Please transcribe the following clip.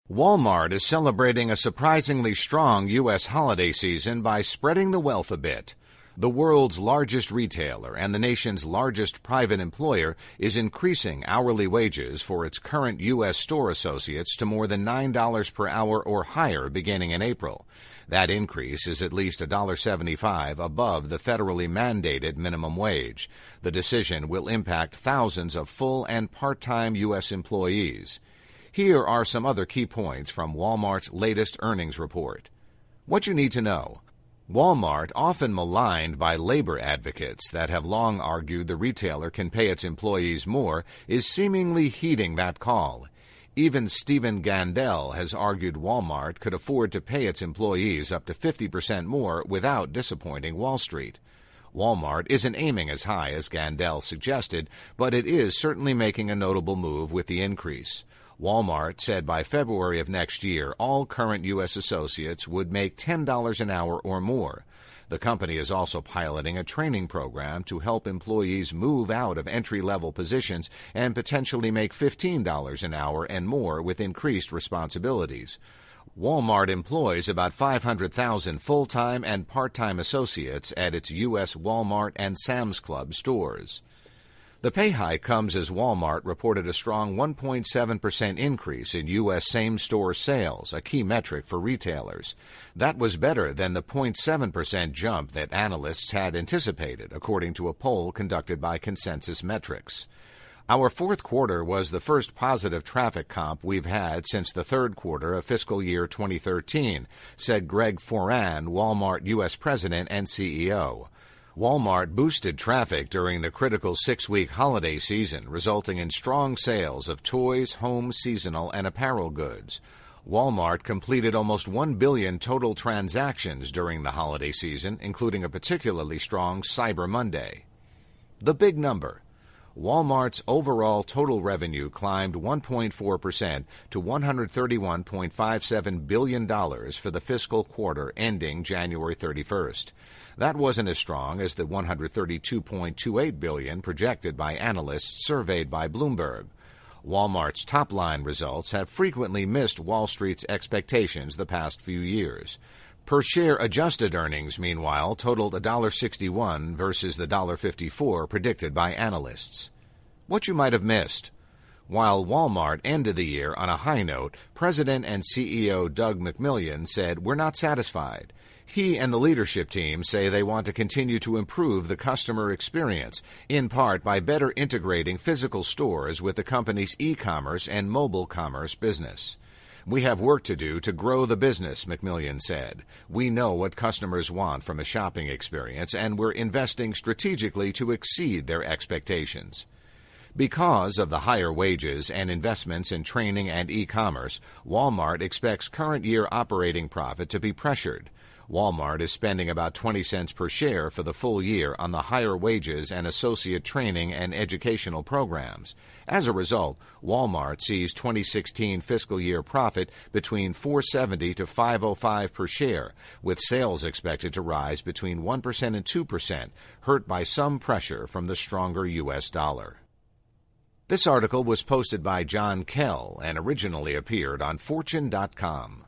Walmart is celebrating a surprisingly strong U.S. holiday season by spreading the wealth a bit. The world's largest retailer and the nation's largest private employer is increasing hourly wages for its current U.S. store associates to more than $9 per hour or higher beginning in April. That increase is at least $1.75 above the federally mandated minimum wage. The decision will impact thousands of full and part-time U.S. employees. Here are some other key points from Walmart's latest earnings report. What you need to know. Walmart, often maligned by labor advocates that have long argued the retailer can pay its employees more, is seemingly heeding that call. Even Stephen Gandel has argued Walmart could afford to pay its employees up to 50% more without disappointing Wall Street. Walmart isn't aiming as high as Gandel suggested, but it is certainly making a notable move with the increase. Walmart said by February of next year, all current U.S. associates would make $10 an hour or more. The company is also piloting a training program to help employees move out of entry-level positions and potentially make $15 an hour and more with increased responsibilities. Walmart employs about 500,000 full-time and part-time associates at its U.S. Walmart and Sam's Club stores. The pay hike comes as Walmart reported a strong 1.7% increase in U.S. same-store sales, a key metric for retailers. That was better than the 0.7% jump that analysts had anticipated, according to a poll conducted by Consensus Metrics. Our fourth quarter was the first positive traffic comp we've had since the third quarter of fiscal year 2013, said Greg Foran, Walmart U.S. President and CEO. Walmart boosted traffic during the critical 6-week holiday season, resulting in strong sales of toys, home, seasonal, and apparel goods. Walmart completed almost 1 billion total transactions during the holiday season, including a particularly strong Cyber Monday. The big number. Walmart's overall total revenue climbed 1.4% to $131.57 billion for the fiscal quarter ending January 31st. That wasn't as strong as the $132.28 billion projected by analysts surveyed by Bloomberg. Walmart's top-line results have frequently missed Wall Street's expectations the past few years. Per-share adjusted earnings, meanwhile, totaled $1.61 versus the $1.54 predicted by analysts. What you might have missed. While Walmart ended the year on a high note, President and CEO Doug McMillon said, "We're not satisfied." He and the leadership team say they want to continue to improve the customer experience, in part by better integrating physical stores with the company's e-commerce and mobile commerce business. "We have work to do to grow the business," McMillon said. "We know what customers want from a shopping experience, and we're investing strategically to exceed their expectations." Because of the higher wages and investments in training and e-commerce, Walmart expects current year operating profit to be pressured. Walmart is spending about 20 cents per share for the full year on the higher wages and associate training and educational programs. As a result, Walmart sees 2016 fiscal year profit between $4.70 to $5.05 per share, with sales expected to rise between 1% and 2%, hurt by some pressure from the stronger U.S. dollar. This article was posted by John Kell and originally appeared on Fortune.com.